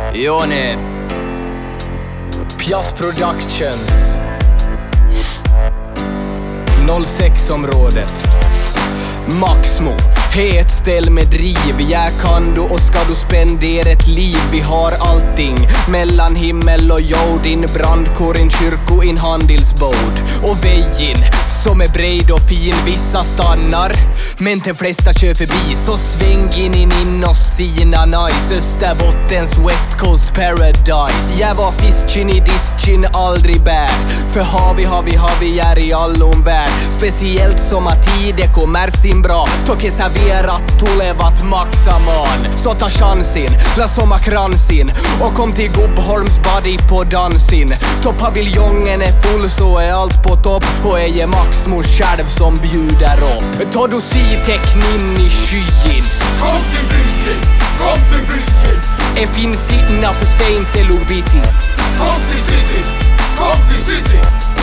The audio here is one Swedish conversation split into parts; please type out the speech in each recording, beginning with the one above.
Jone Pias Productions 06-området Maxmo är ett ställ med driv. Jag kan du och ska du spendera ett liv. Vi har allting mellan himmel och jord. In brandkår, in kyrko, in handelsbord. Och vägen som är bred och fin. Vissa stannar, men de flesta kör förbi. Så sväng in och sina nice. Österbottens West Coast Paradise. Jag var fiskin i diskin, aldrig bär. För har vi är i allom värld. Speciellt som att tiden kommer sin bra. Toki serverat tulevat maksamaan. Så ta chansin, la soma kransin. Och kom till Gubbholms body på dansin. Toppaviljongen är full så är allt på topp. Och är Maxmo själv som bjuder upp. Ta du si-tecknin i skyin. Kom till byen, kom till byen. Det finns inna för sent eller biti. Kom till city, kom till city.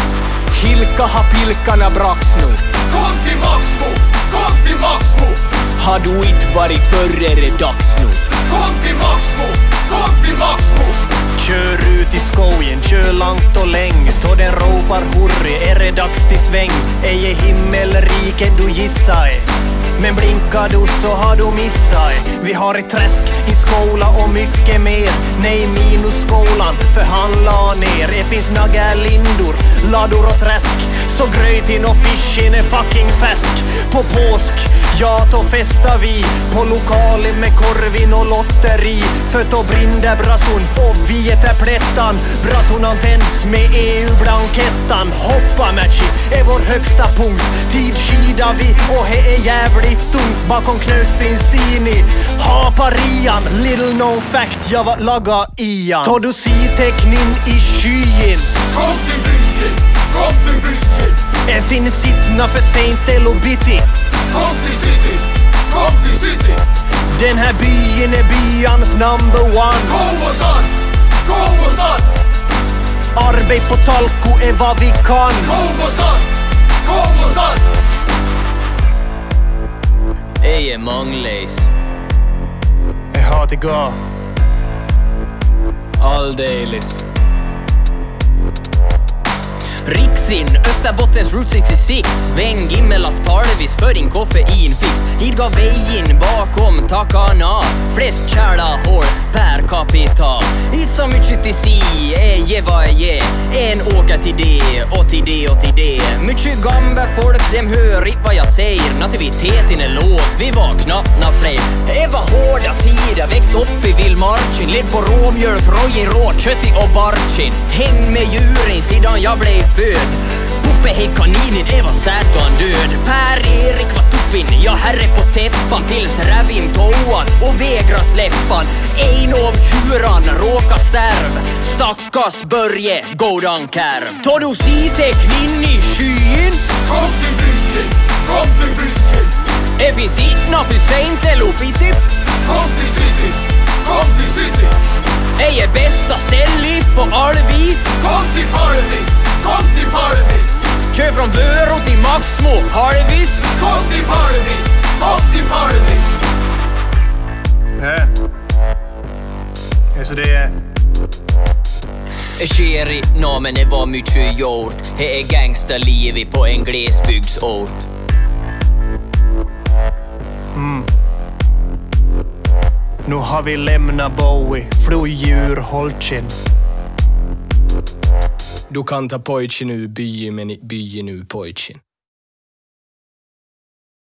Hilka har pilkarna braks nu. Kom till Maxmo, kom till Maxmo. Har du inte varit förr är det dags nu. Kom till Maxmo, kom till Maxmo. Kör ut i skogen, kör långt och länge. Då den ropar hurri, är det dags till sväng. Ej är himmelriket du gissar. Men blinkar du så har du missat. Vi har ett träsk, i skola och mycket mer. Nej minus skolan, för han la ner. Det finns nagelindor, lador och träsk. Så grötin och fishin är fucking fäsk. På påsk, ja då festar vi. På lokalen med korvin och lotteri. För då brinner brasun och vi äter plättan. Brasunan tänds med EU-blankettan. Hoppa matchi är vår högsta punkt. Tid skidar vi och he är jävligt tungt. Bakom knösin sini haparian. Little known fact, jag var laga ian. Tar du si-tecknin i skyin. Kom till byen, kom till byen. Det finns sittna för sent eller biti. Kom till city, kom till city. Den här byn är byans number one. Kom och san, kom och san. Arbete på talko är vad vi kan. Kom och san, kom och san. Ej är månglejs. Jag har till gå. Alldeles. Riksin, Österbottens Route 66. Väng Gimmelas Parlevis för din koffeinfix. Hit gav vägen bakom takarna. Flest kärla hår per capita. Inte så mycket till si, ge vad ge. En åker till det och till det och till det. Mycket gamla folk, dem hör inte vad jag säger. Nativiteten är låg, vi var knappt fler. Det var hårda tider, växt upp i vildmarschen. Led på råmjölk, rojin, råköttig och barchin. Häng med djuren sedan jag blev född. Puppe hej kaninen, var sätan död. Per-Erik var tuppin, jag herre på täppan. Tills rävin toan och vägra släppan. En av tjuran råkar stärv. Stackars Börje, godan kärv. Tar du si-tecknin i skyn. Kom till byen, kom till byen. Det finns inna för sent eller biti. Kom till city, kom till city. Det är bästa stället på allvis. Kom till paradis, kom till paradis. Kör från Vörå till Maxmo, halvis. Kom till paradis, kom till paradis. Ja, så det är... Sker i namen, det var mycket gjort. Det är gangsterliv på en glesbygdsort. Nu har vi lämnat Bowie, flodjur, Holchin. Du kan ta pojtjen ur byen men byen ur pojtjen.